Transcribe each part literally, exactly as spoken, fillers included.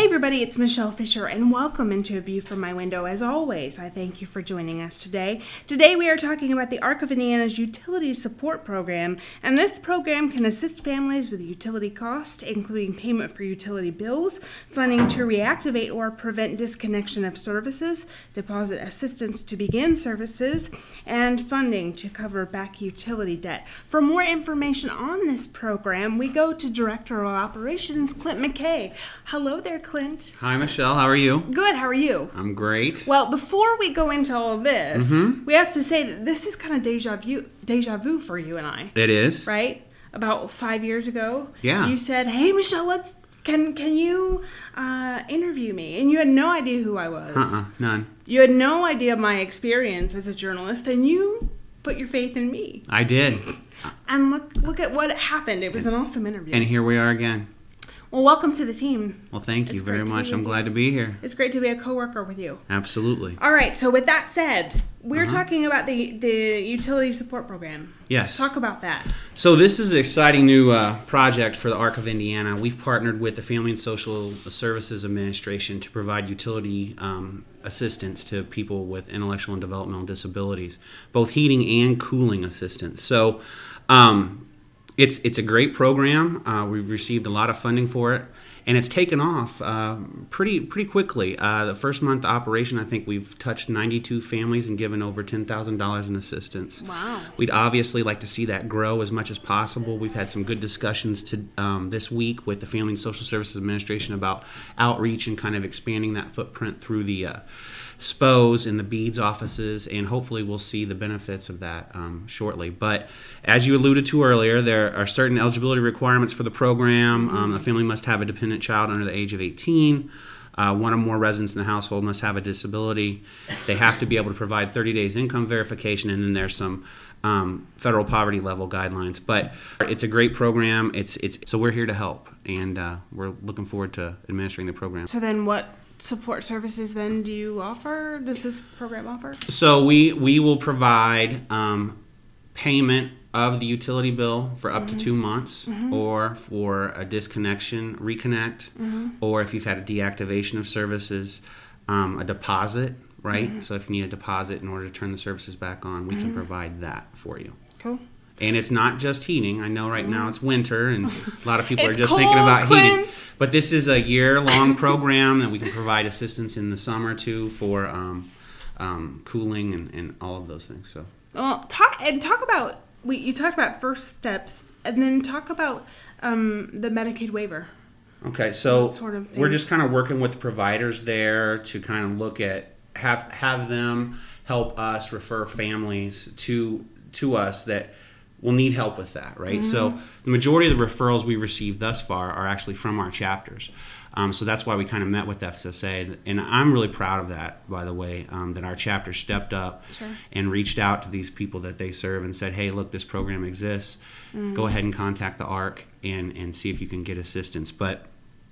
Hey everybody, it's Michelle Fisher and welcome into A View from My Window. As always, I thank you for joining us today. Today we are talking about the Arc of Indiana's Utility Support Program, and this program can assist families with utility costs, including payment for utility bills, funding to reactivate or prevent disconnection of services, deposit assistance to begin services, and funding to cover back utility debt. For more information on this program, we go to Director of Operations, Clint McKay. Hello there, Clint. Hi, Michelle. How are you? Good. How are you? I'm great. Well, before we go into all of this, mm-hmm. we have to say that this is kind of deja vu, deja vu for you and I. It is. Right? About five years ago, yeah. you said, hey, Michelle, let's can can you uh, interview me? And you had no idea who I was. Uh-uh. None. You had no idea my experience as a journalist, and you put your faith in me. I did. And look look at what happened. It was an awesome interview. And here we are again. Well, welcome to the team. Well, thank you it's very much. I'm glad you. to be here. It's great to be a coworker with you. Absolutely. All right. So with that said, we're uh-huh. talking about the, the utility support program. Yes. Talk about that. So this is an exciting new uh, project for the Arc of Indiana. We've partnered with the Family and Social Services Administration to provide utility um, assistance to people with intellectual and developmental disabilities, both heating and cooling assistance. So um, It's it's a great program. Uh, we've received a lot of funding for it, and it's taken off uh, pretty pretty quickly. Uh, the first month of operation, I think we've touched ninety-two families and given over ten thousand dollars in assistance. Wow. We'd obviously like to see that grow as much as possible. We've had some good discussions to um, this week with the Family and Social Services Administration about outreach and kind of expanding that footprint through the uh, S P O S and the BEADS offices, and hopefully we'll see the benefits of that um, shortly. But as you alluded to earlier, there are certain eligibility requirements for the program. Mm-hmm. Um, a family must have a dependent child under the age of eighteen. Uh, one or more residents in the household must have a disability. They have to be able to provide thirty days income verification, and then there's some um, federal poverty level guidelines. But it's a great program. It's it's so we're here to help, and uh, we're looking forward to administering the program. So then what support services then do you offer? Does this program offer? So we, we will provide um, payment of the utility bill for up mm-hmm. to two months mm-hmm. or for a disconnection, reconnect, mm-hmm. or if you've had a deactivation of services, um, a deposit, right? Mm-hmm. So if you need a deposit in order to turn the services back on, we mm-hmm. can provide that for you. Cool. And it's not just heating. I know right now it's winter and a lot of people are just cold, thinking about Clint. heating. But this is a year-long program that we can provide assistance in the summer too for um, um, cooling and, and all of those things. So, well, talk and talk about we. You talked about first steps, and then talk about um, the Medicaid waiver. Okay, so sort of we're just kind of working with the providers there to kind of look at have have them help us refer families to to us that will need help with that, right? Mm-hmm. So the majority of the referrals we received thus far are actually from our chapters. Um, so that's why we kind of met with F S A. And I'm really proud of that, by the way, um, that our chapter stepped up sure. and reached out to these people that they serve and said, hey, look, this program exists. Mm-hmm. Go ahead and contact the A R C and, and see if you can get assistance. But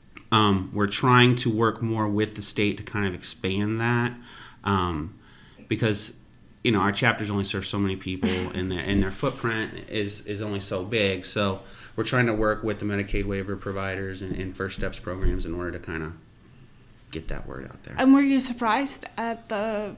um, we're trying to work more with the state to kind of expand that um, because you know, our chapters only serve so many people, and their and their footprint is, is only so big. So we're trying to work with the Medicaid waiver providers and, and First Steps programs in order to kind of get that word out there. And were you surprised at the,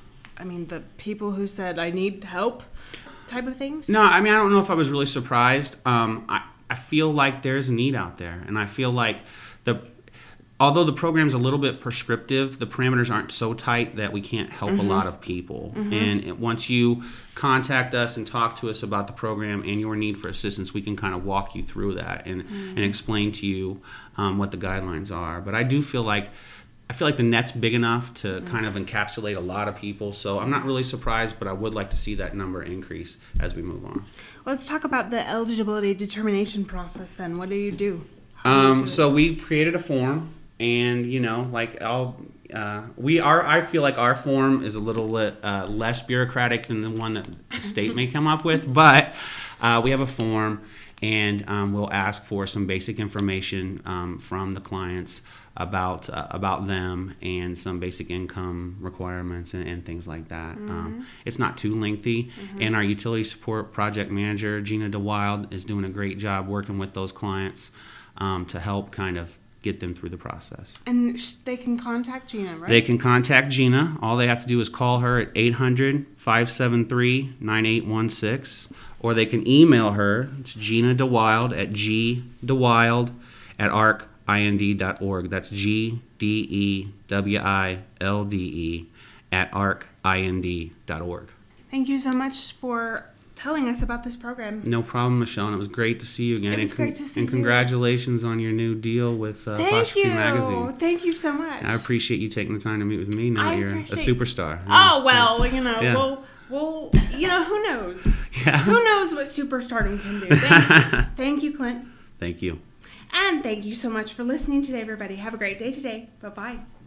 I mean, the people who said, I need help type of things? No, I mean, I don't know if I was really surprised. Um, I, I feel like there's a need out there, and I feel like the Although the program's a little bit prescriptive, the parameters aren't so tight that we can't help mm-hmm. a lot of people. Mm-hmm. And it, once you contact us and talk to us about the program and your need for assistance, we can kind of walk you through that and, mm-hmm. and explain to you um, what the guidelines are. But I do feel like I feel like the net's big enough to mm-hmm. kind of encapsulate a lot of people. So I'm not really surprised, but I would like to see that number increase as we move on. Let's talk about the eligibility determination process then. What do you do? Um, do you do so we created a form. And, you know, like I'll, uh, we are, I feel like our form is a little uh, less bureaucratic than the one that the state may come up with. But uh, we have a form, and um, we'll ask for some basic information um, from the clients about uh, about them and some basic income requirements and, and things like that. Mm-hmm. Um, it's not too lengthy. Mm-hmm. And our utility support project manager, Gina DeWild, is doing a great job working with those clients um, to help kind of get them through the process. And sh- they can contact Gina, right? They can contact Gina. All they have to do is call her at eight hundred, five seven three, nine eight one six, or they can email her. It's Gina DeWild at gdewild at arc ind dot org. That's G D E W I L D E at arc ind dot org. Thank you so much for telling us about this program. No problem, Michelle. And it was great to see you again. It was and con- great to see And you. congratulations on your new deal with uh, Thank Apostrophe you. Magazine. Thank you so much. I appreciate you taking the time to meet with me. Now I that you're a appreciate- superstar. Oh, well, you know, Yeah. we'll, we'll, you know, who knows? Yeah. Who knows what superstardom can do? Thanks. Thank you, Clint. Thank you. And thank you so much for listening today, everybody. Have a great day today. Bye-bye.